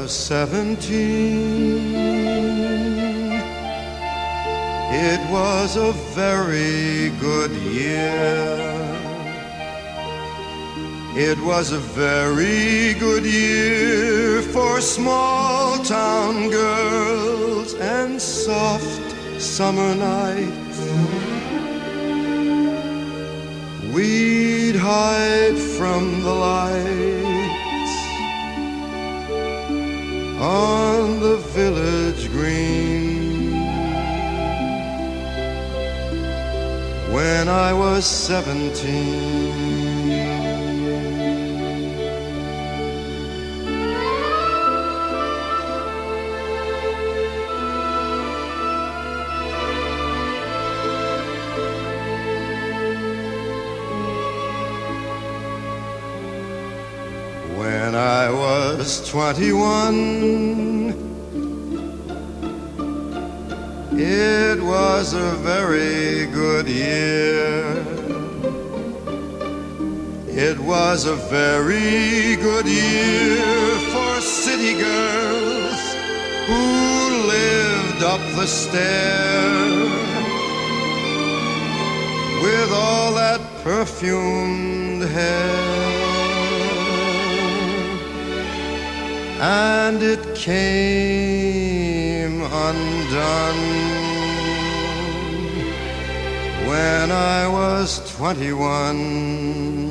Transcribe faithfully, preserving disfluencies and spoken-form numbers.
was seventeen, it was a very good year. It was a very good year for small town girls and soft summer nights. We'd hide from the lights on the village green. When I was seventeen, when I was twenty-one, it was a very good year. It was a very good year for city girls who lived up the stair with all that perfumed hair. And it came undone when I was twenty-one.